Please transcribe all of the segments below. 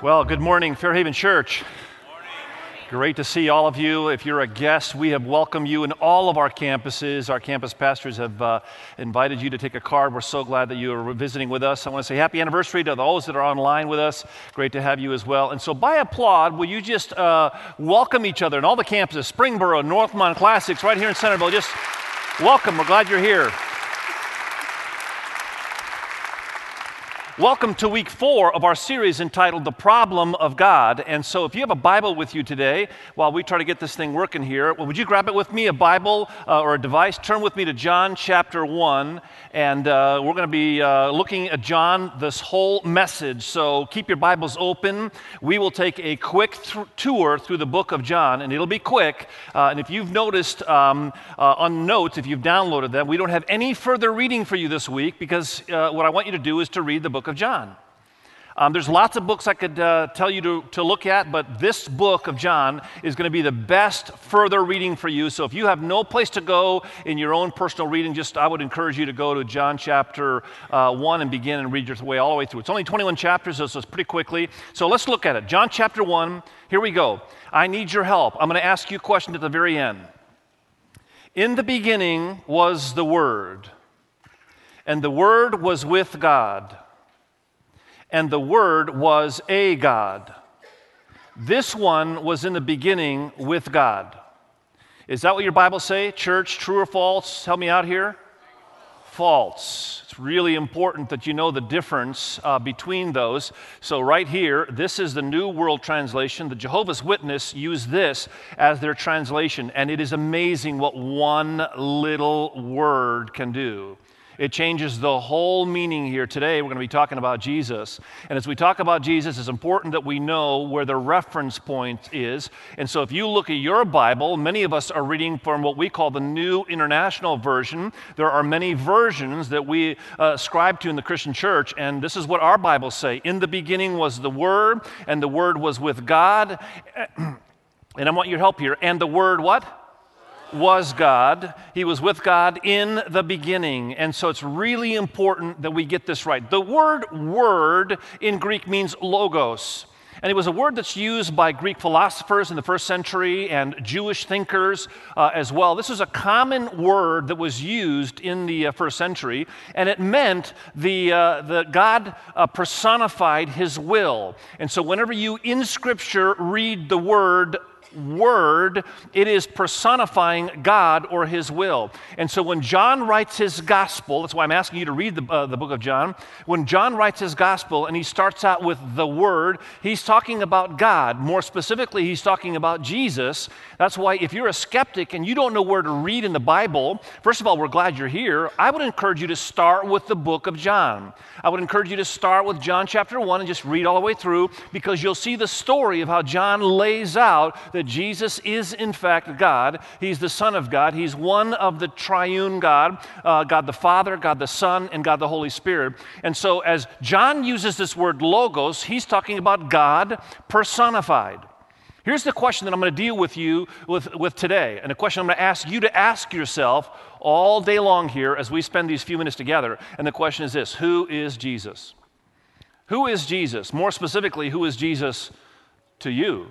Well, good morning, Fairhaven Church. Great to see all of you. If you're a guest, we have welcomed you in all of our campuses. Our campus pastors have invited you to take a card. We're so glad that you are visiting with us. I want to say happy anniversary to those that are online with us. Great to have you as well. And so by applaud, will you just welcome each other in all the campuses, Springboro, Northmont, Classics, right here in Centerville. Just welcome. We're glad you're here. Welcome to week 4 of our series entitled The Problem of God. And so if you have a Bible with you today, while we try to get this thing working here, well, would you grab it with me, a Bible or a device? Turn with me to John chapter 1, and we're going to be looking at John, this whole message. So keep your Bibles open. We will take a quick tour through the book of John, and it'll be quick. And if you've noticed on notes, if you've downloaded them, we don't have any further reading for you this week because what I want you to do is to read the book of John. There's lots of books I could tell you to look at, but this book of John is going to be the best further reading for you. So if you have no place to go in your own personal reading, I would encourage you to go to John chapter 1 and begin and read your way all the way through. It's only 21 chapters, so it's pretty quickly. So let's look at it. John chapter 1, here we go. I need your help. I'm going to ask you a question at the very end. In the beginning was the Word, and the Word was with God. And the Word was a God. This one was in the beginning with God. Is that what your Bible say? Church, true or false? Help me out here. False. It's really important that you know the difference between those. So right here, this is the New World Translation. The Jehovah's Witness use this as their translation. And it is amazing what one little word can do. It changes the whole meaning here. Today, we're going to be talking about Jesus. And as we talk about Jesus, it's important that we know where the reference point is. And so if you look at your Bible, many of us are reading from what we call the New International Version. There are many versions that we ascribe to in the Christian church, and this is what our Bibles say. In the beginning was the Word, and the Word was with God. And I want your help here. And the Word what? Was God. He was with God in the beginning. And so it's really important that we get this right. The word in Greek means logos. And it was a word that's used by Greek philosophers in the first century and Jewish thinkers as well. This is a common word that was used in the first century, and it meant the God personified His will. And so whenever you in Scripture read the word, it is personifying God or His will. And so when John writes his gospel, that's why I'm asking you to read the book of John. When John writes his gospel and he starts out with the Word, he's talking about God. More specifically, he's talking about Jesus. That's why if you're a skeptic and you don't know where to read in the Bible, first of all, we're glad you're here. I would encourage you to start with the book of John. I would encourage you to start with John chapter 1 and just read all the way through, because you'll see the story of how John lays out that Jesus is in fact God. He's the Son of God. He's one of the triune God, God the Father, God the Son, and God the Holy Spirit. And so as John uses this word logos, he's talking about God personified. Here's the question that I'm going to deal with you with today, and a question I'm going to ask you to ask yourself all day long here as we spend these few minutes together. And the question is this: who is Jesus? Who is Jesus? More specifically, who is Jesus to you?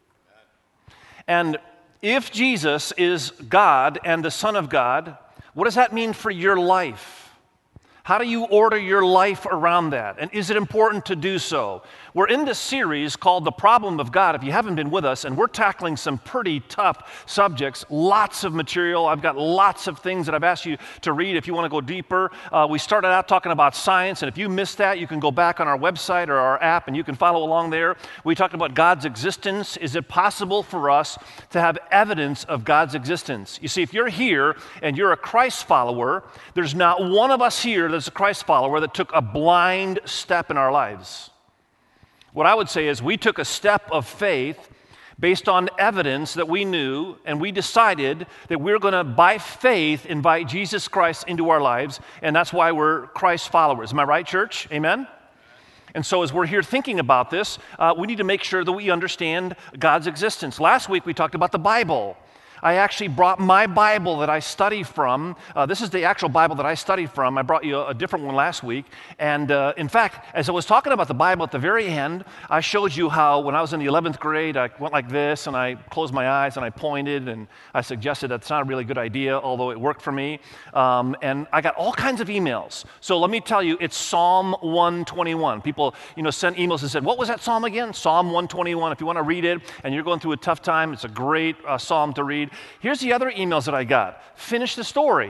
And if Jesus is God and the Son of God, what does that mean for your life? How do you order your life around that? And is it important to do so? We're in this series called The Problem of God, if you haven't been with us, and we're tackling some pretty tough subjects, lots of material. I've got lots of things that I've asked you to read if you want to go deeper. We started out talking about science, and if you missed that, you can go back on our website or our app, and you can follow along there. We talked about God's existence. Is it possible for us to have evidence of God's existence? You see, if you're here and you're a Christ follower, there's not one of us here that's a Christ follower that took a blind step in our lives. What I would say is we took a step of faith based on evidence that we knew, and we decided that we're going to, by faith, invite Jesus Christ into our lives, and that's why we're Christ followers. Am I right, church? Amen? And so as we're here thinking about this, we need to make sure that we understand God's existence. Last week we talked about the Bible. I actually brought my Bible that I study from. This is the actual Bible that I study from. I brought you a different one last week. And in fact, as I was talking about the Bible at the very end, I showed you how when I was in the 11th grade, I went like this, and I closed my eyes, and I pointed, and I suggested that's not a really good idea, although it worked for me. And I got all kinds of emails. So let me tell you, it's Psalm 121. People, sent emails and said, what was that psalm again? Psalm 121. If you want to read it and you're going through a tough time, it's a great psalm to read. Here's the other emails that I got. Finish the story.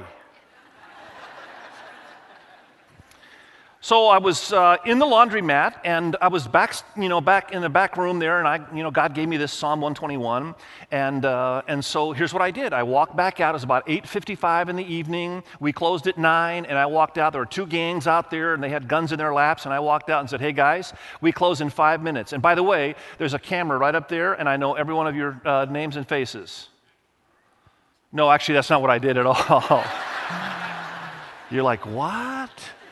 So I was in the laundromat, and I was back in the back room there, and God gave me this Psalm 121, and so here's what I did. I walked back out. It was about 8:55 in the evening. We closed at 9, and I walked out. There were two gangs out there, and they had guns in their laps, and I walked out and said, hey guys, we close in 5 minutes. And by the way, there's a camera right up there, and I know every one of your names and faces. No, actually, that's not what I did at all. You're like, what?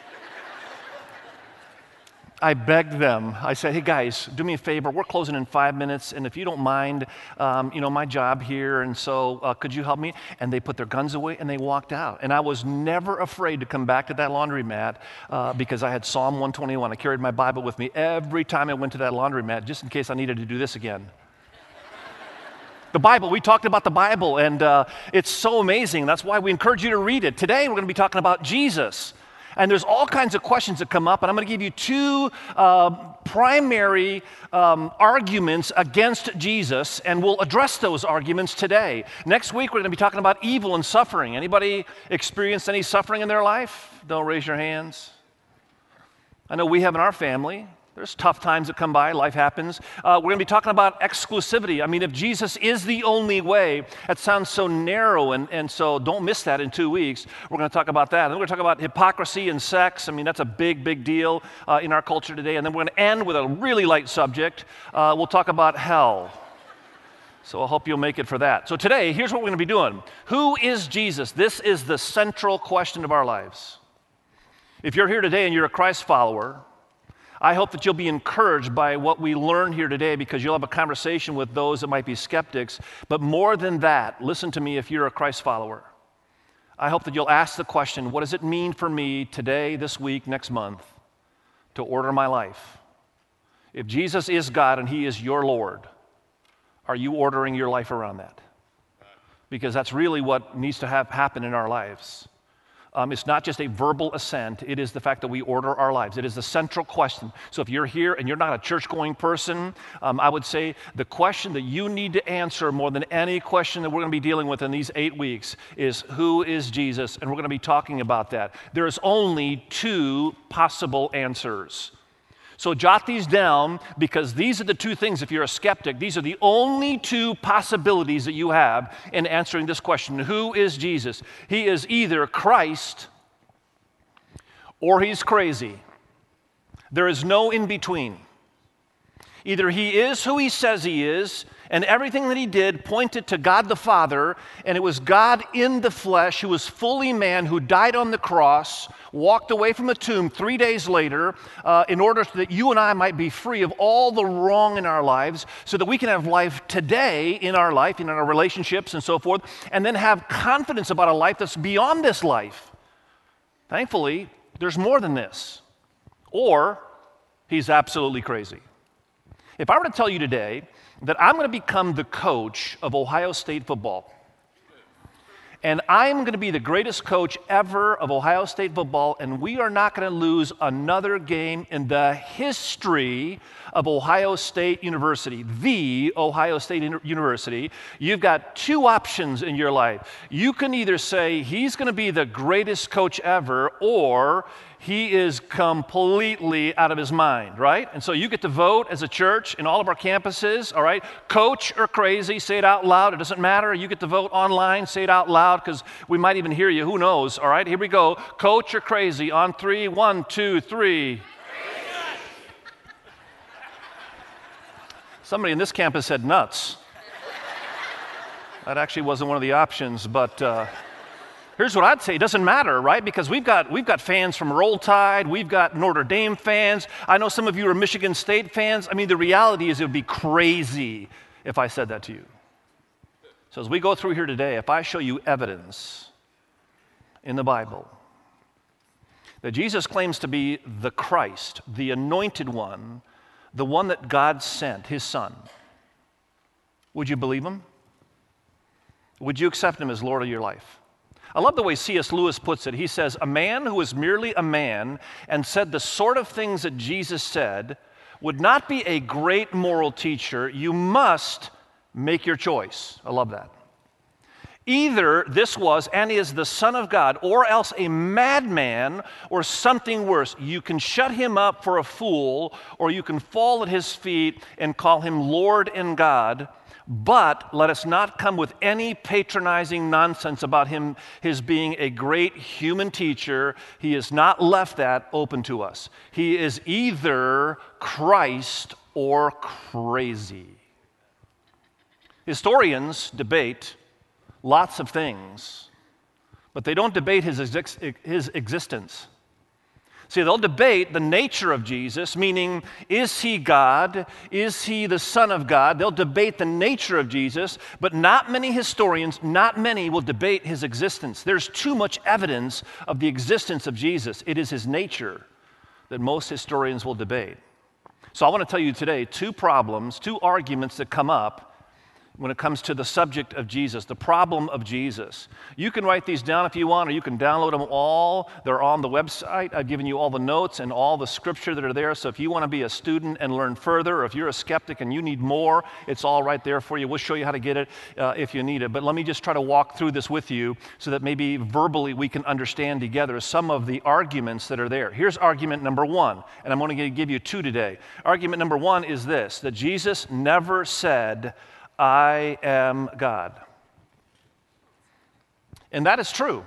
I begged them. I said, hey guys, do me a favor. We're closing in 5 minutes, and if you don't mind, my job here, and so could you help me? And they put their guns away, and they walked out. And I was never afraid to come back to that laundromat because I had Psalm 121. I carried my Bible with me every time I went to that laundromat, just in case I needed to do this again. The Bible, we talked about the Bible, and it's so amazing. That's why we encourage you to read it. Today, we're going to be talking about Jesus. And there's all kinds of questions that come up, and I'm going to give you two primary arguments against Jesus, and we'll address those arguments today. Next week, we're going to be talking about evil and suffering. Anybody experienced any suffering in their life? Don't raise your hands. I know we have in our family. There's tough times that come by. Life happens. We're going to be talking about exclusivity. I mean, if Jesus is the only way, that sounds so narrow, and so don't miss that in 2 weeks. We're going to talk about that. And then we're going to talk about hypocrisy and sex. I mean, that's a big, big deal in our culture today. And then we're going to end with a really light subject. We'll talk about hell. So I hope you'll make it for that. So today, here's what we're going to be doing. Who is Jesus? This is the central question of our lives. If you're here today and you're a Christ follower, I hope that you'll be encouraged by what we learn here today, because you'll have a conversation with those that might be skeptics. But more than that, listen to me if you're a Christ follower. I hope that you'll ask the question, what does it mean for me today, this week, next month, to order my life? If Jesus is God and He is your Lord, are you ordering your life around that? Because that's really what needs to happen in our lives. It's not just a verbal assent. It is the fact that we order our lives. It is the central question. So if you're here and you're not a church-going person, I would say the question that you need to answer more than any question that we're going to be dealing with in these 8 weeks is, who is Jesus? And we're going to be talking about that. There's only two possible answers. So jot these down, because these are the two things, if you're a skeptic, these are the only two possibilities that you have in answering this question. Who is Jesus? He is either Christ or He's crazy. There is no in between. Either He is who He says He is, and everything that He did pointed to God the Father, and it was God in the flesh who was fully man, who died on the cross, walked away from the tomb 3 days later in order that you and I might be free of all the wrong in our lives, so that we can have life today in our life, in our relationships and so forth, and then have confidence about a life that's beyond this life. Thankfully, there's more than this. Or He's absolutely crazy. If I were to tell you today that I'm going to become the coach of Ohio State football, and I'm going to be the greatest coach ever of Ohio State football, and we are not going to lose another game in the history of Ohio State University, the Ohio State University, you've got two options in your life. You can either say he's going to be the greatest coach ever, or he is completely out of his mind, right? And so you get to vote as a church in all of our campuses, all right? Coach or crazy, say it out loud. It doesn't matter. You get to vote online, say it out loud, because we might even hear you. Who knows, all right? Here we go. Coach or crazy on 3. 1, 2, 3. Somebody in this campus said nuts. That actually wasn't one of the options, but here's what I'd say. It doesn't matter, right? Because we've got fans from Roll Tide. We've got Notre Dame fans. I know some of you are Michigan State fans. I mean, the reality is it would be crazy if I said that to you. So as we go through here today, if I show you evidence in the Bible that Jesus claims to be the Christ, the anointed one, the one that God sent, his son, would you believe him? Would you accept him as Lord of your life? I love the way C.S. Lewis puts it. He says, a man who was merely a man and said the sort of things that Jesus said would not be a great moral teacher. You must make your choice. I love that. Either this was and is the Son of God, or else a madman or something worse. You can shut him up for a fool, or you can fall at his feet and call him Lord and God. But let us not come with any patronizing nonsense about his being a great human teacher. He has not left that open to us. He is either Christ or crazy. Historians debate lots of things, but they don't debate his existence. See, they'll debate the nature of Jesus, meaning, is he God? Is he the Son of God? They'll debate the nature of Jesus, but not many historians, not many will debate his existence. There's too much evidence of the existence of Jesus. It is his nature that most historians will debate. So I want to tell you today two arguments that come up when it comes to the subject of Jesus, the problem of Jesus. You can write these down if you want, or you can download them all. They're on the website. I've given you all the notes and all the scripture that are there. So if you want to be a student and learn further, or if you're a skeptic and you need more, it's all right there for you. We'll show you how to get it if you need it. But let me just try to walk through this with you so that maybe verbally we can understand together some of the arguments that are there. Here's argument number one, and I'm going to give you two today. Argument number one is this, that Jesus never said, I am God. And that is true.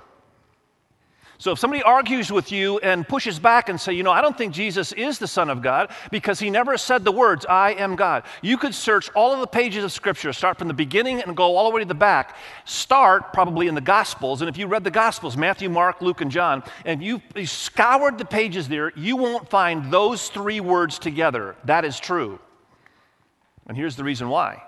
So if somebody argues with you and pushes back and say, I don't think Jesus is the Son of God because he never said the words, I am God. You could search all of the pages of Scripture, start from the beginning and go all the way to the back. Start probably in the Gospels, and if you read the Gospels, Matthew, Mark, Luke, and John, and you scoured the pages there, you won't find those three words together. That is true. And here's the reason why.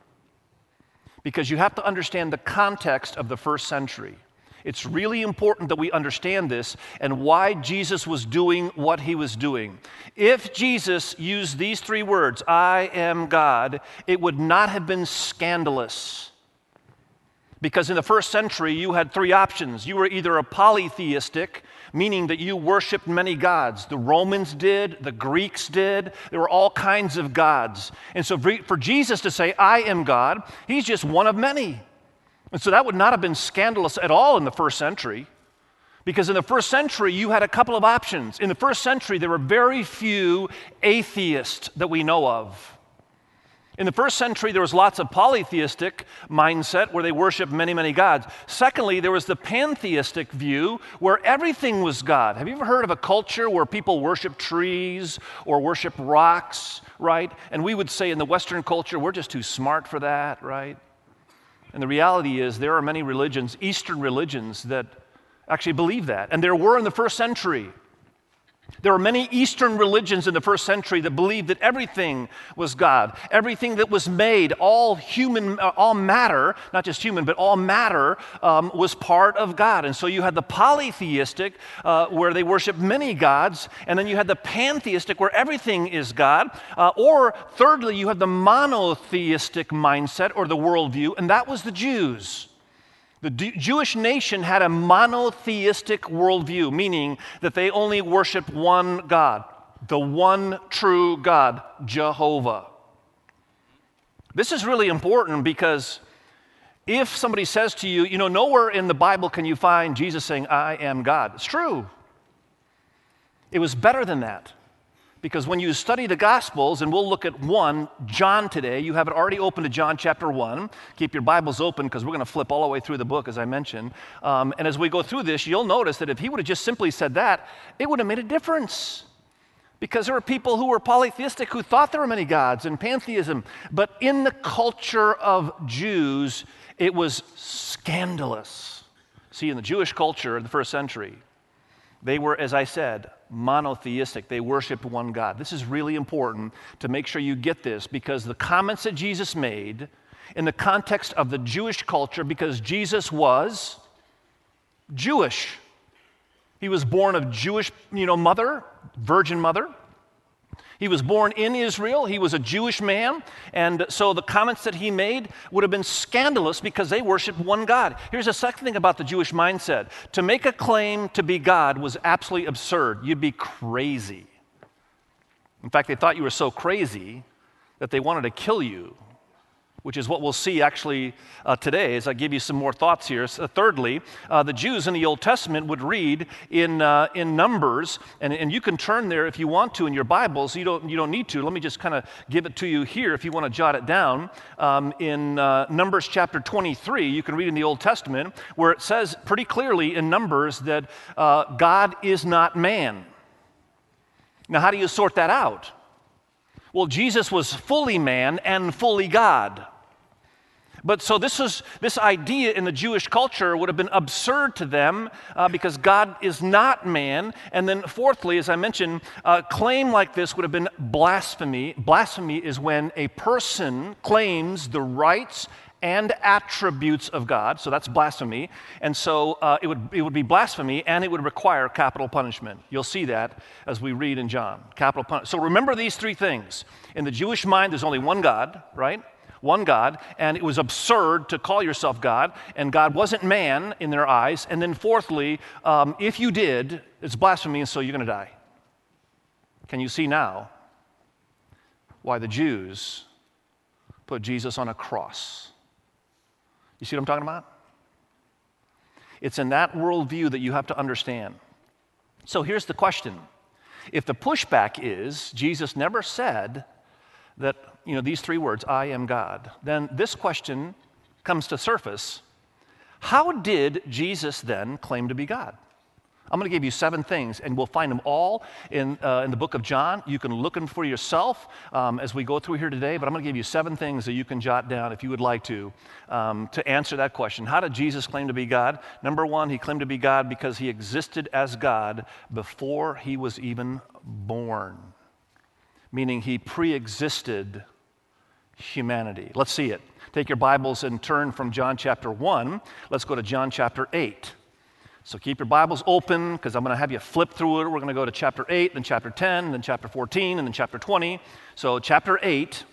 Because you have to understand the context of the first century. It's really important that we understand this and why Jesus was doing what he was doing. If Jesus used these three words, I am God, it would not have been scandalous. Because in the first century, you had three options. You were either a polytheistic, meaning that you worshiped many gods. The Romans did, the Greeks did. There were all kinds of gods. And so for Jesus to say, I am God, he's just one of many. And so that would not have been scandalous at all in the first century. Because in the first century, you had a couple of options. In the first century, there were very few atheists that we know of. In the first century, there was lots of polytheistic mindset where they worshiped many, many gods. Secondly, there was the pantheistic view where everything was God. Have you ever heard of a culture where people worship trees or worship rocks, right? And we would say in the Western culture, we're just too smart for that, right? And the reality is there are many religions, Eastern religions, that actually believe that. And there were in the first century. There were many Eastern religions in the first century that believed that everything was God. Everything that was made, all human, all matter, not just human, but all matter was part of God. And so you had the polytheistic where they worship many gods, and then you had the pantheistic where everything is God. Or thirdly, you had the monotheistic mindset or the worldview, and that was the Jews. The Jewish nation had a monotheistic worldview, meaning that they only worshiped one God, the one true God, Jehovah. This is really important because if somebody says to you, nowhere in the Bible can you find Jesus saying, I am God. It's true. It was better than that. Because when you study the Gospels, and we'll look at John today, you have it already open to John chapter 1. Keep your Bibles open because we're going to flip all the way through the book, as I mentioned. And as we go through this, you'll notice that if he would have just simply said that, it would have made a difference. Because there were people who were polytheistic who thought there were many gods and pantheism. But in the culture of Jews, it was scandalous. See, in the Jewish culture of the first century, they were, as I said, monotheistic. They worshiped one God. This is really important to make sure you get this because the comments that Jesus made in the context of the Jewish culture because Jesus was Jewish. He was born of Jewish, mother, virgin mother. He was born in Israel. He was a Jewish man. And so the comments that he made would have been scandalous because they worshiped one God. Here's the second thing about the Jewish mindset. To make a claim to be God was absolutely absurd. You'd be crazy. In fact, they thought you were so crazy that they wanted to kill you, which is what we'll see actually today as I give you some more thoughts here. So, thirdly, the Jews in the Old Testament would read in Numbers, and you can turn there if you want to in your Bibles. You don't need to. Let me just kind of give it to you here if you want to jot it down. In Numbers chapter 23, you can read in the Old Testament where it says pretty clearly in Numbers that God is not man. Now, how do you sort that out? Well, Jesus was fully man and fully God. But so this idea in the Jewish culture would have been absurd to them because God is not man. And then fourthly, as I mentioned, a claim like this would have been blasphemy. Blasphemy is when a person claims the rights and attributes of God. So that's blasphemy. And so it would be blasphemy, and it would require capital punishment. You'll see that as we read in John. Capital punishment. So remember these three things. In the Jewish mind, there's only one God, right? One God, and it was absurd to call yourself God, and God wasn't man in their eyes. And then fourthly, if you did, it's blasphemy, and so you're going to die. Can you see now why the Jews put Jesus on a cross? You see what I'm talking about? It's in that worldview that you have to understand. So here's the question. If the pushback is Jesus never said that, these three words, I am God, then this question comes to surface. How did Jesus then claim to be God? I'm going to give you 7 things, and we'll find them all in the book of John. You can look them for yourself as we go through here today, but I'm going to give you 7 things that you can jot down if you would like to answer that question. How did Jesus claim to be God? Number 1, he claimed to be God because he existed as God before he was even born, meaning he pre-existed humanity. Let's see it. Take your Bibles and turn from John chapter 1. Let's go to John chapter 8. So keep your Bibles open because I'm going to have you flip through it. We're going to go to chapter 8, then chapter 10, then chapter 14, and then chapter 20. So chapter 8.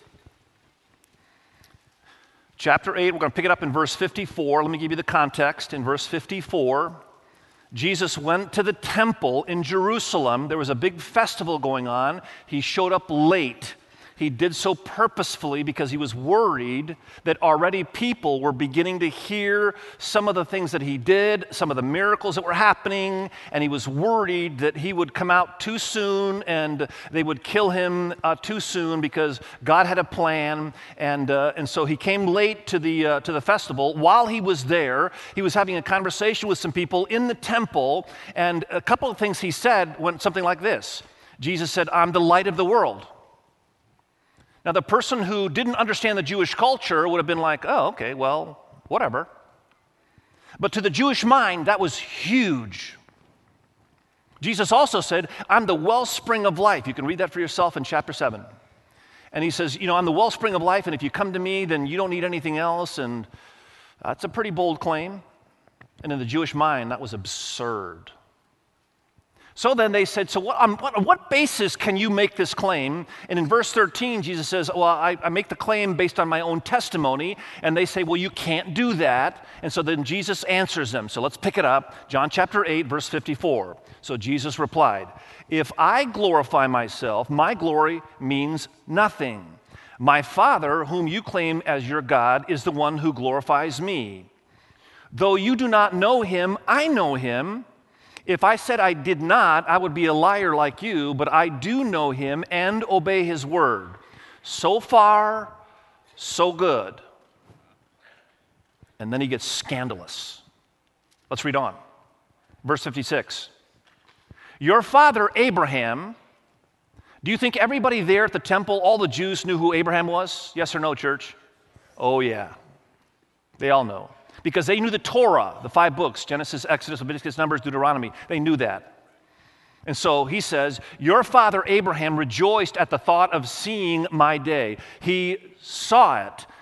Chapter 8, we're going to pick it up in verse 54. Let me give you the context. In verse 54, Jesus went to the temple in Jerusalem. There was a big festival going on. He showed up late. He did so purposefully because he was worried that already people were beginning to hear some of the things that he did, some of the miracles that were happening, and he was worried that he would come out too soon and they would kill him too soon because God had a plan. And so he came late to the festival. While he was there, he was having a conversation with some people in the temple, and a couple of things he said went something like this. Jesus said, "I'm the light of the world." Now, the person who didn't understand the Jewish culture would have been like, oh, okay, well, whatever. But to the Jewish mind, that was huge. Jesus also said, I'm the wellspring of life. You can read that for yourself in chapter 7. And he says, I'm the wellspring of life, and if you come to me, then you don't need anything else. And that's a pretty bold claim. And in the Jewish mind, that was absurd. So then they said, so on what basis can you make this claim? And in verse 13, Jesus says, well, I make the claim based on my own testimony. And they say, well, you can't do that. And so then Jesus answers them. So let's pick it up. John chapter 8, verse 54. So Jesus replied, if I glorify myself, my glory means nothing. My Father, whom you claim as your God, is the one who glorifies me. Though you do not know him, I know him. If I said I did not, I would be a liar like you, but I do know him and obey his word. So far, so good. And then he gets scandalous. Let's read on. Verse 56. Your father Abraham, do you think everybody there at the temple, all the Jews knew who Abraham was? Yes or no, church? Oh, yeah. They all know. Because they knew the Torah, the 5 books, Genesis, Exodus, Leviticus, Numbers, Deuteronomy. They knew that. And so he says, your father Abraham rejoiced at the thought of seeing my day. He saw it,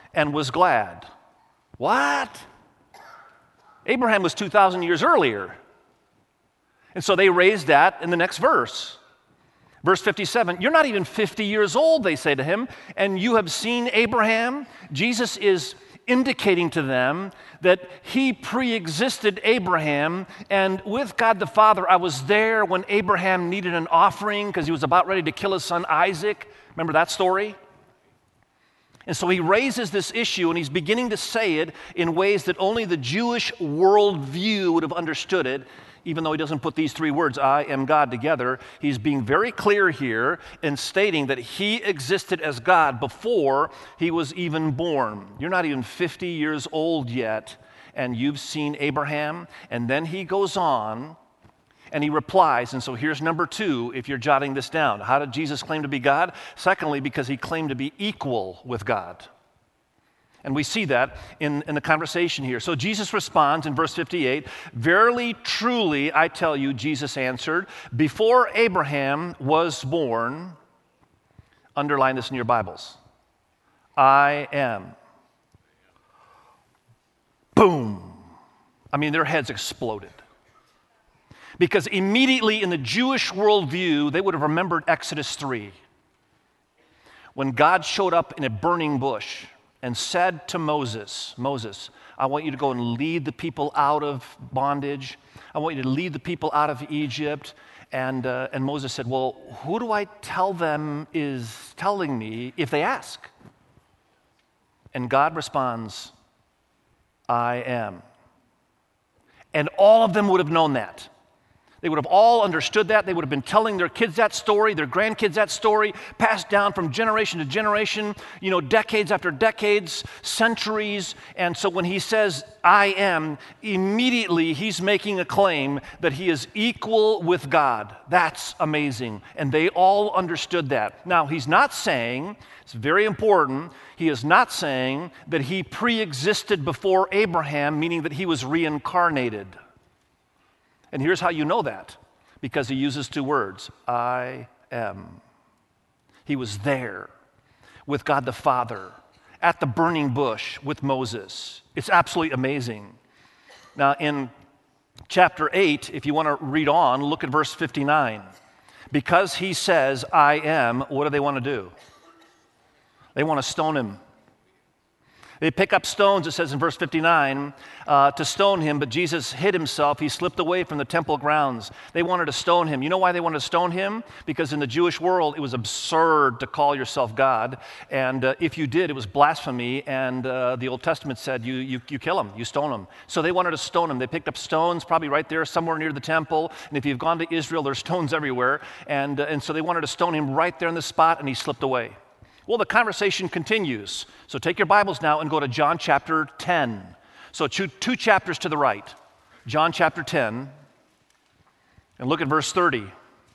and was glad. What? Abraham was 2,000 years earlier. And so they raised that in the next verse. Verse 57, you're not even 50 years old, they say to him, and you have seen Abraham? Jesus is indicating to them that he pre-existed Abraham, and with God the Father, I was there when Abraham needed an offering because he was about ready to kill his son Isaac. Remember that story? And so he raises this issue, and he's beginning to say it in ways that only the Jewish worldview would have understood it. Even though he doesn't put these three words, I am God, together, he's being very clear here in stating that he existed as God before he was even born. You're not even 50 years old yet, and you've seen Abraham. And then he goes on, and he replies, and so here's number 2, if you're jotting this down. How did Jesus claim to be God? Secondly, because he claimed to be equal with God. And we see that in the conversation here. So Jesus responds in verse 58, verily, truly, I tell you, Jesus answered, before Abraham was born, underline this in your Bibles, I am. Boom. I mean, their heads exploded. Because immediately in the Jewish worldview, they would have remembered Exodus 3, when God showed up in a burning bush and said to Moses, Moses, I want you to go and lead the people out of bondage. I want you to lead the people out of Egypt. And Moses said, well, who do I tell them is telling me if they ask? And God responds, I am. And all of them would have known that. They would have all understood that. They would have been telling their kids that story, their grandkids that story, passed down from generation to generation, decades after decades, centuries. And so when he says, I am, immediately he's making a claim that he is equal with God. That's amazing. And they all understood that. Now, he's not saying, it's very important, he is not saying that he pre-existed before Abraham, meaning that he was reincarnated. And here's how you know that, because he uses 2 words, I am. He was there with God the Father at the burning bush with Moses. It's absolutely amazing. Now, in chapter 8, if you want to read on, look at verse 59. Because he says, I am, what do they want to do? They want to stone him. They pick up stones, it says in verse 59, to stone him, but Jesus hid himself. He slipped away from the temple grounds. They wanted to stone him. You know why they wanted to stone him? Because in the Jewish world, it was absurd to call yourself God. And if you did, it was blasphemy. And the Old Testament said you kill him, you stone him. So they wanted to stone him. They picked up stones, probably right there somewhere near the temple. And if you've gone to Israel, there's stones everywhere. And so they wanted to stone him right there in the spot, and he slipped away. Well, the conversation continues. So take your Bibles now and go to John chapter 10. So 2 chapters to the right. John chapter 10. And look at verse 30.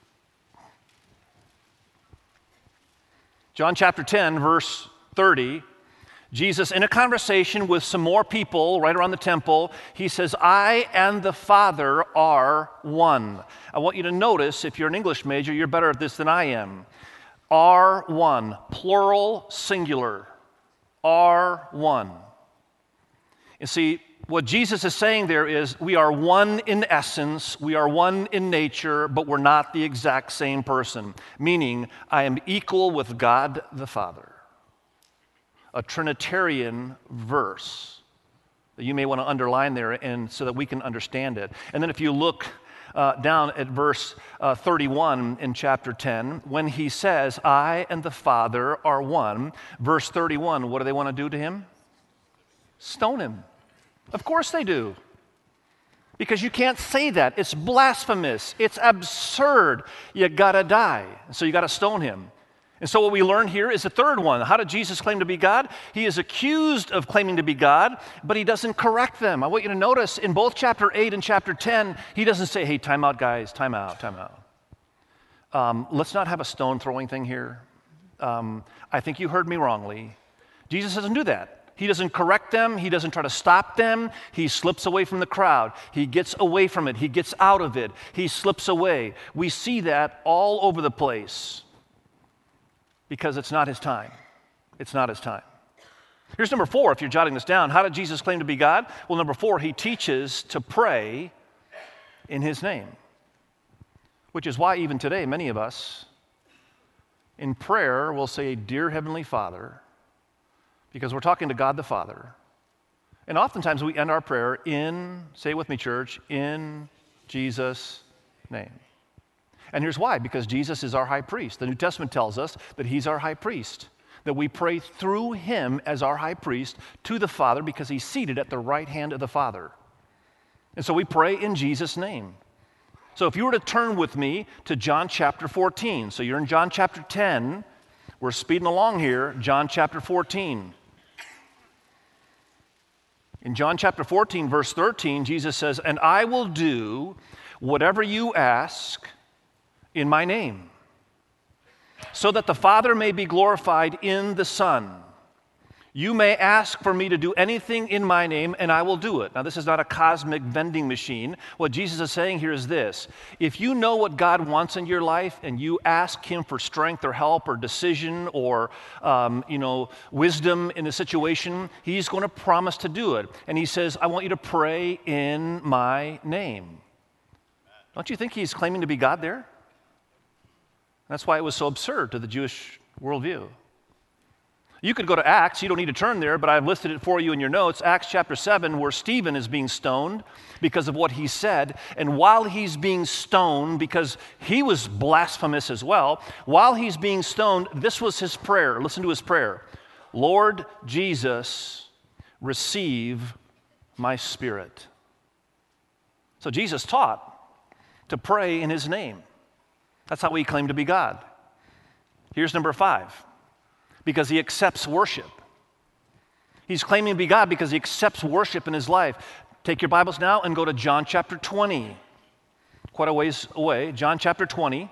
John chapter 10, verse 30. Jesus, in a conversation with some more people right around the temple, he says, I and the Father are one. I want you to notice, if you're an English major, you're better at this than I am. Are one, plural, singular, are one. You see, what Jesus is saying there is we are one in essence, we are one in nature, but we're not the exact same person. Meaning, I am equal with God the Father. A Trinitarian verse that you may want to underline there and so that we can understand it. And then if you look down at verse 31 in chapter 10, when he says, I and the Father are one, verse 31, what do they want to do to him? Stone him. Of course they do. Because you can't say that. It's blasphemous. It's absurd. You gotta die. So you gotta stone him. And so what we learn here is the third one. How did Jesus claim to be God? He is accused of claiming to be God, but he doesn't correct them. I want you to notice in both chapter 8 and chapter 10, he doesn't say, hey, time out, guys, time out, time out. Let's not have a stone throwing thing here. I think you heard me wrongly. Jesus doesn't do that. He doesn't correct them. He doesn't try to stop them. He slips away from the crowd. He gets away from it. He gets out of it. He slips away. We see that all over the place. Because it's not his time. It's not his time. Here's number 4, if you're jotting this down. How did Jesus claim to be God? Well, number 4, he teaches to pray in his name, which is why even today, many of us in prayer will say, "Dear Heavenly Father," because we're talking to God the Father. And oftentimes we end our prayer in, say it with me, church, in Jesus' name. And here's why, because Jesus is our high priest. The New Testament tells us that he's our high priest, that we pray through him as our high priest to the Father because he's seated at the right hand of the Father. And so we pray in Jesus' name. So if you were to turn with me to John chapter 14, so you're in John chapter 10, we're speeding along here, John chapter 14. In John chapter 14, verse 13, Jesus says, "And I will do whatever you ask in my name, so that the Father may be glorified in the Son. You may ask for me to do anything in my name, and I will do it." Now, this is not a cosmic vending machine. What Jesus is saying here is this: if you know what God wants in your life and you ask him for strength or help or decision or wisdom in a situation, he's going to promise to do it. And he says, "I want you to pray in my name." Don't you think he's claiming to be God there? That's why it was so absurd to the Jewish worldview. You could go to Acts. You don't need to turn there, but I've listed it for you in your notes. Acts chapter 7, where Stephen is being stoned because of what he said. And while he's being stoned, because he was blasphemous as well, while he's being stoned, this was his prayer. Listen to his prayer. "Lord Jesus, receive my spirit." So Jesus taught to pray in his name. That's how he claimed to be God. Here's number 5. Because he accepts worship. He's claiming to be God because he accepts worship in his life. Take your Bibles now and go to John chapter 20. Quite a ways away, John chapter 20.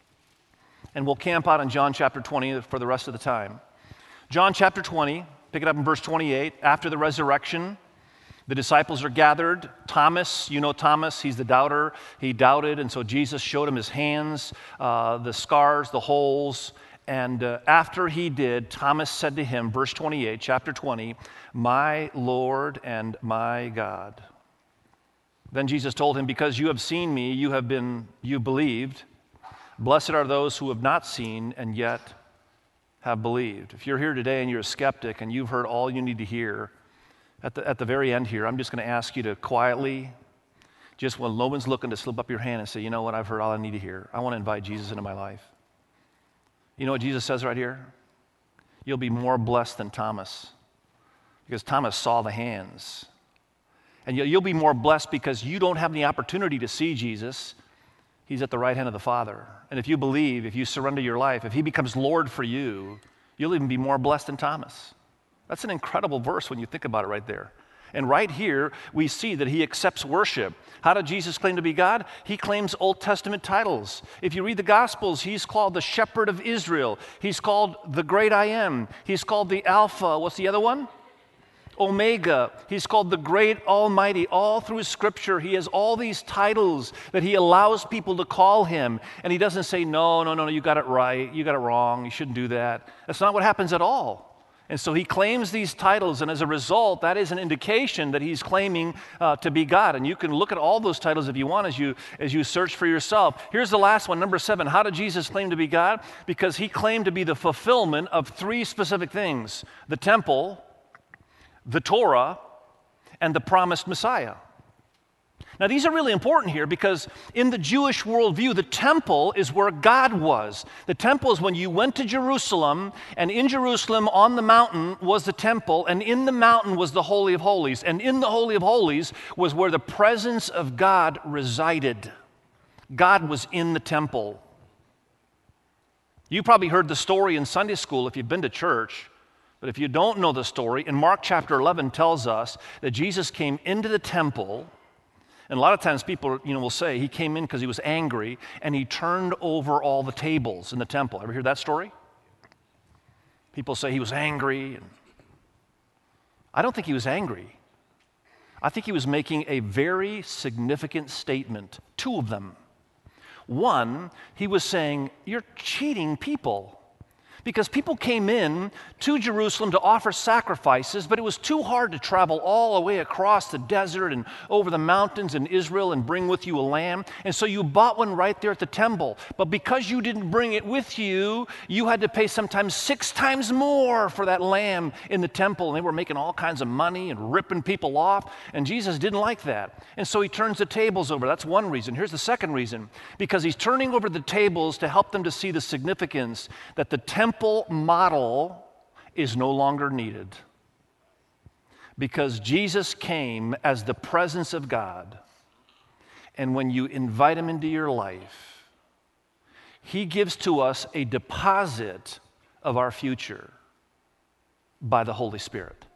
And we'll camp out in John chapter 20 for the rest of the time. John chapter 20, pick it up in verse 28. After the resurrection, the disciples are gathered. Thomas, you know Thomas, he's the doubter. He doubted, and so Jesus showed him his hands, the scars, the holes. And after he did, Thomas said to him, verse 28, chapter 20, "My Lord and my God." Then Jesus told him, "Because you have seen me, you believed. Blessed are those who have not seen and yet have believed." If you're here today and you're a skeptic and you've heard all you need to hear, at the very end here, I'm just going to ask you to quietly, just when no one's looking, to slip up your hand and say, "You know what, I've heard all I need to hear. I want to invite Jesus into my life." You know what Jesus says right here? You'll be more blessed than Thomas, because Thomas saw the hands. And you'll be more blessed because you don't have the opportunity to see Jesus. He's at the right hand of the Father. And if you believe, if you surrender your life, if he becomes Lord for you, you'll even be more blessed than Thomas. That's an incredible verse when you think about it right there. And right here, we see that he accepts worship. How did Jesus claim to be God? He claims Old Testament titles. If you read the Gospels, he's called the Shepherd of Israel. He's called the Great I Am. He's called the Alpha. What's the other one? Omega. He's called the Great Almighty. All through Scripture, he has all these titles that he allows people to call him. And he doesn't say, no, you got it right. You got it wrong. You shouldn't do that. That's not what happens at all. And so he claims these titles, and as a result, that is an indication that he's claiming to be God. And you can look at all those titles if you want as you search for yourself. Here's the last one, number 7. How did Jesus claim to be God? Because he claimed to be the fulfillment of 3 specific things: the temple, the Torah, and the promised Messiah. Now, these are really important here because in the Jewish worldview, the temple is where God was. The temple is when you went to Jerusalem, and in Jerusalem on the mountain was the temple, and in the mountain was the Holy of Holies. And in the Holy of Holies was where the presence of God resided. God was in the temple. You probably heard the story in Sunday school if you've been to church. But if you don't know the story, in Mark chapter 11 tells us that Jesus came into the temple. And a lot of times people, will say he came in because he was angry and he turned over all the tables in the temple. Ever hear that story? People say he was angry. I don't think he was angry. I think he was making a very significant statement, 2 of them. One, he was saying, you're cheating people. Because people came in to Jerusalem to offer sacrifices, but it was too hard to travel all the way across the desert and over the mountains in Israel and bring with you a lamb. And so you bought one right there at the temple. But because you didn't bring it with you, you had to pay sometimes 6 times more for that lamb in the temple. And they were making all kinds of money and ripping people off. And Jesus didn't like that. And so he turns the tables over. That's one reason. Here's the second reason. Because he's turning over the tables to help them to see the significance that the temple model is no longer needed, because Jesus came as the presence of God, and when you invite him into your life, he gives to us a deposit of our future by the Holy Spirit.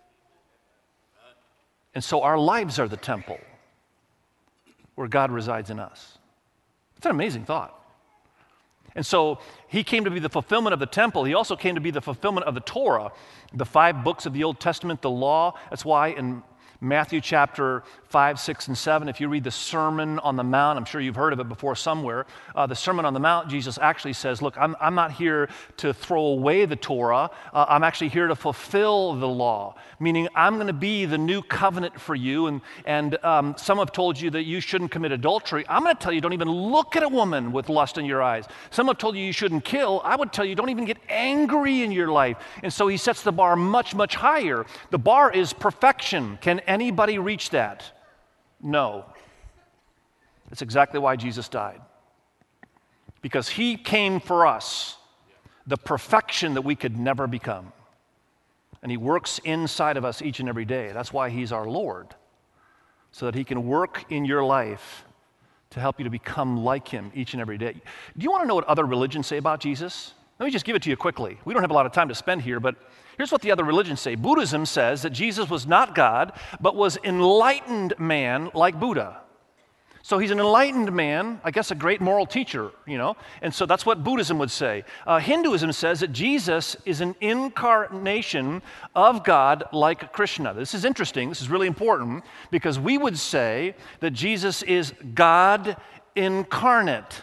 And so our lives are the temple where God resides in us. It's an amazing thought. And so he came to be the fulfillment of the temple. He also came to be the fulfillment of the Torah, the 5 books of the Old Testament, the law. That's why in Matthew chapter 5, 6, and 7, if you read the Sermon on the Mount, I'm sure you've heard of it before somewhere, the Sermon on the Mount, Jesus actually says, look, I'm not here to throw away the Torah. I'm actually here to fulfill the law, meaning I'm going to be the new covenant for you. And some have told you that you shouldn't commit adultery. I'm going to tell you, don't even look at a woman with lust in your eyes. Some have told you you shouldn't kill. I would tell you, don't even get angry in your life. And so he sets the bar much, much higher. The bar is perfection. Can anybody reach that? No. That's exactly why Jesus died. Because he came for us, the perfection that we could never become. And he works inside of us each and every day. That's why he's our Lord, so that he can work in your life to help you to become like him each and every day. Do you want to know what other religions say about Jesus? Let me just give it to you quickly. We don't have a lot of time to spend here, but here's what the other religions say. Buddhism says that Jesus was not God, but was enlightened man like Buddha. So he's an enlightened man, I guess a great moral teacher, and so that's what Buddhism would say. Hinduism says that Jesus is an incarnation of God like Krishna. This is interesting, this is really important, because we would say that Jesus is God incarnate.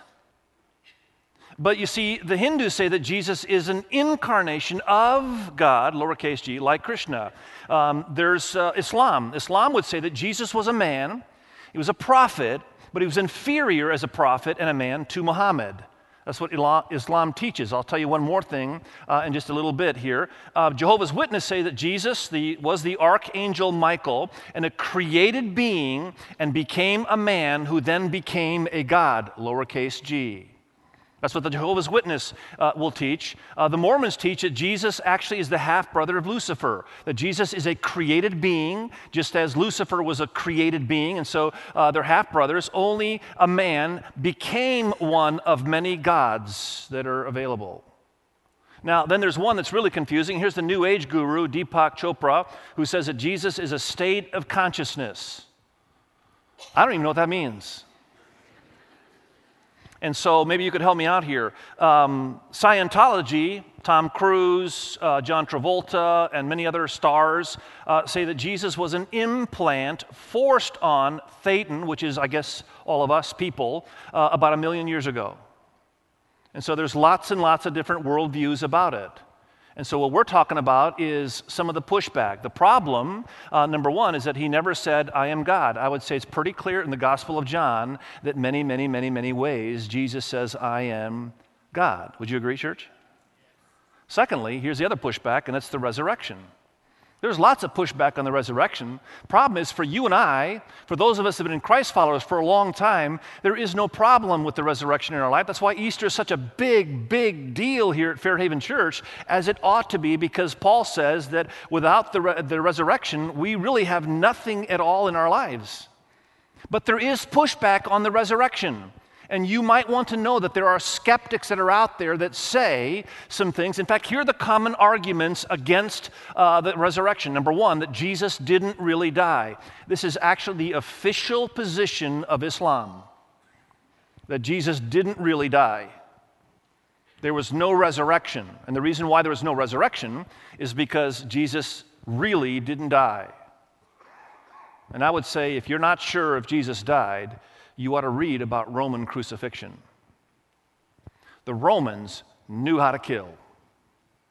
But you see, the Hindus say that Jesus is an incarnation of God, lowercase g, like Krishna. There's Islam. Islam would say that Jesus was a man, he was a prophet, but he was inferior as a prophet and a man to Muhammad. That's what Islam teaches. I'll tell you one more thing in just a little bit here. Jehovah's Witnesses say that Jesus was the archangel Michael and a created being and became a man who then became a God, lowercase g. That's what the Jehovah's Witness will teach. The Mormons teach that Jesus actually is the half-brother of Lucifer, that Jesus is a created being, just as Lucifer was a created being, and so they're half-brothers. Only a man became one of many gods that are available. Now, then there's one that's really confusing. Here's the New Age guru, Deepak Chopra, who says that Jesus is a state of consciousness. I don't even know what that means. And so maybe you could help me out here. Scientology, Tom Cruise, John Travolta, and many other stars say that Jesus was an implant forced on Thetan, which is, I guess, all of us people, about 1 million years ago. And so there's lots and lots of different worldviews about it. And so what we're talking about is some of the pushback. The problem, number one, is that he never said, I am God. I would say it's pretty clear in the Gospel of John that many, many, many, many ways Jesus says, I am God. Would you agree, church? Secondly, here's the other pushback, and that's the resurrection. There's lots of pushback on the resurrection. Problem is, for you and I, for those of us that have been in Christ followers for a long time, there is no problem with the resurrection in our life. That's why Easter is such a big, big deal here at Fairhaven Church, as it ought to be, because Paul says that without the resurrection, we really have nothing at all in our lives. But there is pushback on the resurrection. And you might want to know that there are skeptics that are out there that say some things. In fact, here are the common arguments against the resurrection. Number one, that Jesus didn't really die. This is actually the official position of Islam, that Jesus didn't really die. There was no resurrection. And the reason why there was no resurrection is because Jesus really didn't die. And I would say if you're not sure if Jesus died, you ought to read about Roman crucifixion. The Romans knew how to kill.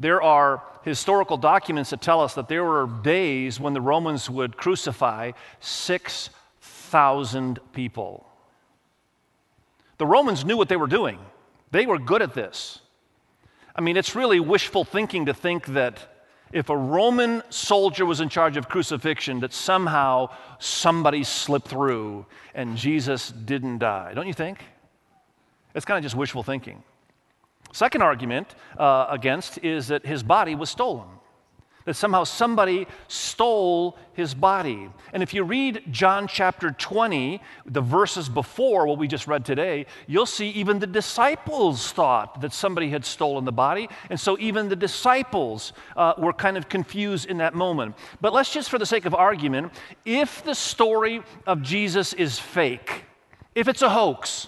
There are historical documents that tell us that there were days when the Romans would crucify 6,000 people. The Romans knew what they were doing. They were good at this. I mean, it's really wishful thinking to think that if a Roman soldier was in charge of crucifixion, that somehow somebody slipped through and Jesus didn't die. Don't you think? It's kind of just wishful thinking. Second argument against is that his body was stolen. That somehow somebody stole his body. And if you read John chapter 20, the verses before what we just read today, you'll see even the disciples thought that somebody had stolen the body. And so even the disciples were kind of confused in that moment. But let's just, for the sake of argument, if the story of Jesus is fake, if it's a hoax,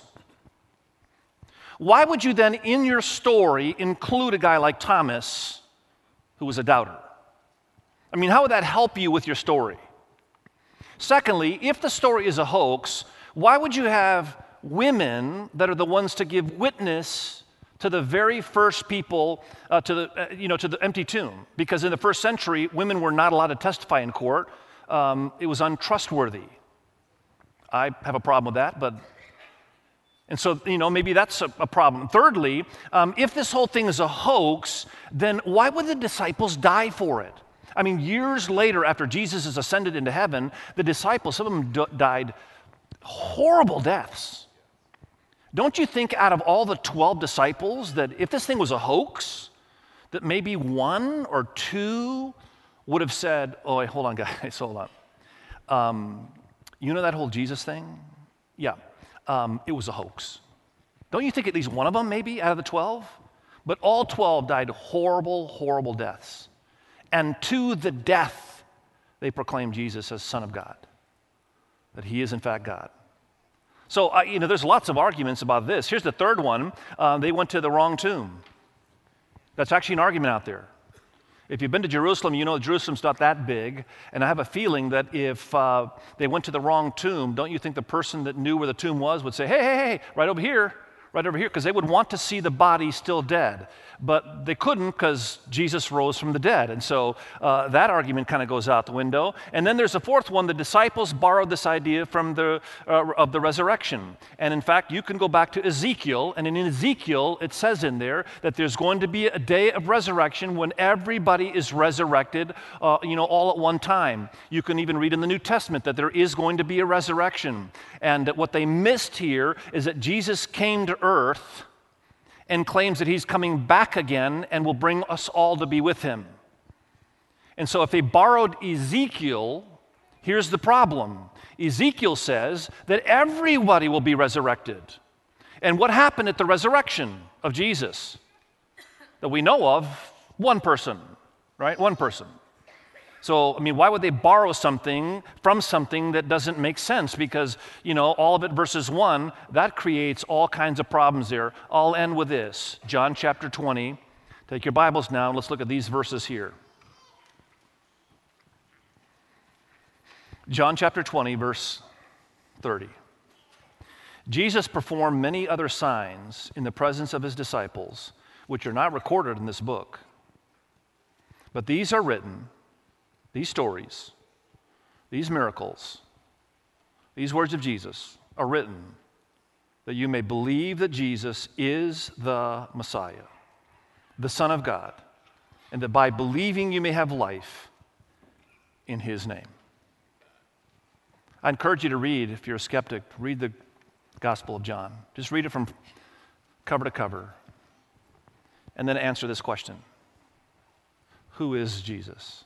why would you then in your story include a guy like Thomas who was a doubter? I mean, how would that help you with your story? Secondly, if the story is a hoax, why would you have women that are the ones to give witness to the very first people to the empty tomb? Because in the first century, women were not allowed to testify in court. It was untrustworthy. I have a problem with that, and so, maybe that's a problem. Thirdly, if this whole thing is a hoax, then why would the disciples die for it? I mean, years later, after Jesus is ascended into heaven, the disciples, some of them died horrible deaths. Don't you think out of all the 12 disciples that if this thing was a hoax, that maybe one or two would have said, oh, wait, hold on, guys, hold on. You know that whole Jesus thing? Yeah, it was a hoax. Don't you think at least one of them, maybe, out of the 12? But all 12 died horrible, horrible deaths. And to the death, they proclaimed Jesus as Son of God, that he is in fact God. So, there's lots of arguments about this. Here's the third one. They went to the wrong tomb. That's actually an argument out there. If you've been to Jerusalem, you know Jerusalem's not that big. And I have a feeling that if they went to the wrong tomb, don't you think the person that knew where the tomb was would say, hey, right over here, because they would want to see the body still dead. But they couldn't because Jesus rose from the dead. And so that argument kind of goes out the window. And then there's a fourth one. The disciples borrowed this idea from of the resurrection. And in fact, you can go back to Ezekiel. And in Ezekiel, it says in there that there's going to be a day of resurrection when everybody is resurrected, all at one time. You can even read in the New Testament that there is going to be a resurrection. And what they missed here is that Jesus came to earth and claims that he's coming back again and will bring us all to be with him. And so if they borrowed Ezekiel, here's the problem. Ezekiel says that everybody will be resurrected. And what happened at the resurrection of Jesus? That we know of, one person, right? One person. So, why would they borrow something from something that doesn't make sense? Because, all of it versus one, that creates all kinds of problems there. I'll end with this. John chapter 20. Take your Bibles now, and let's look at these verses here. John chapter 20, verse 30. Jesus performed many other signs in the presence of his disciples, which are not recorded in this book. But these are written, these stories, these miracles, these words of Jesus are written that you may believe that Jesus is the Messiah, the Son of God, and that by believing you may have life in his name. I encourage you to read, if you're a skeptic, read the Gospel of John. Just read it from cover to cover, and then answer this question. Who is Jesus?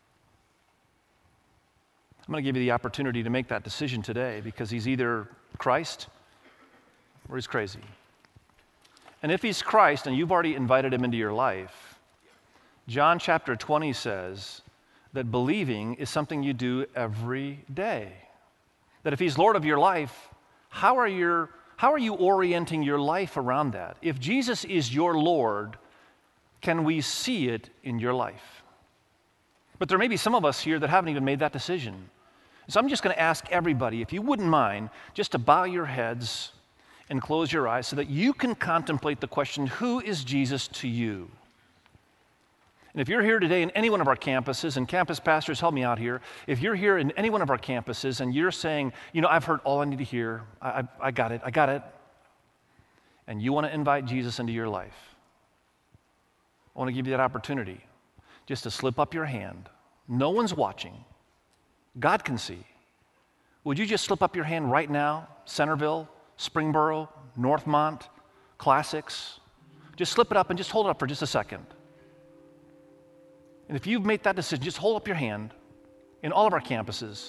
I'm going to give you the opportunity to make that decision today because he's either Christ or he's crazy. And if he's Christ and you've already invited him into your life, John chapter 20 says that believing is something you do every day. That if he's Lord of your life, how are you orienting your life around that? If Jesus is your Lord, can we see it in your life? But there may be some of us here that haven't even made that decision. So I'm just going to ask everybody, if you wouldn't mind, just to bow your heads and close your eyes so that you can contemplate the question, who is Jesus to you? And if you're here today in any one of our campuses, and campus pastors, help me out here. If you're here in any one of our campuses and you're saying, I've heard all I need to hear, I got it, and you want to invite Jesus into your life, I want to give you that opportunity just to slip up your hand. No one's watching. God can see. Would you just slip up your hand right now? Centerville, Springboro, Northmont, Classics. Just slip it up and just hold it up for just a second. And if you've made that decision, just hold up your hand in all of our campuses.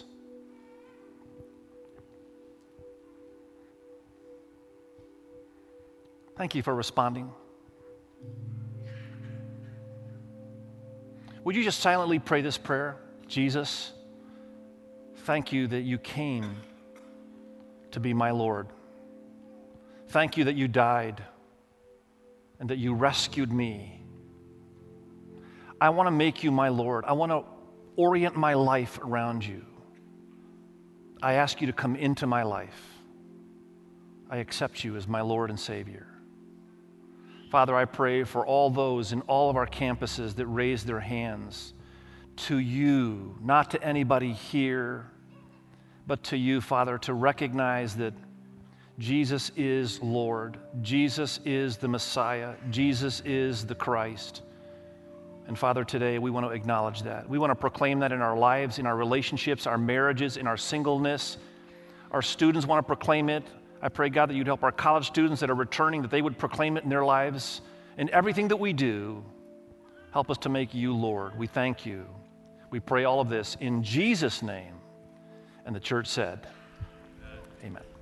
Thank you for responding. Would you just silently pray this prayer? Jesus, thank you that you came to be my Lord. Thank you that you died and that you rescued me. I want to make you my Lord. I want to orient my life around you. I ask you to come into my life. I accept you as my Lord and Savior. Father, I pray for all those in all of our campuses that raise their hands to you, not to anybody here, but to you, Father, to recognize that Jesus is Lord. Jesus is the Messiah. Jesus is the Christ. And Father, today we want to acknowledge that. We want to proclaim that in our lives, in our relationships, our marriages, in our singleness. Our students want to proclaim it. I pray, God, that you'd help our college students that are returning, that they would proclaim it in their lives. In everything that we do, help us to make you Lord. We thank you. We pray all of this in Jesus' name. And the church said, Amen.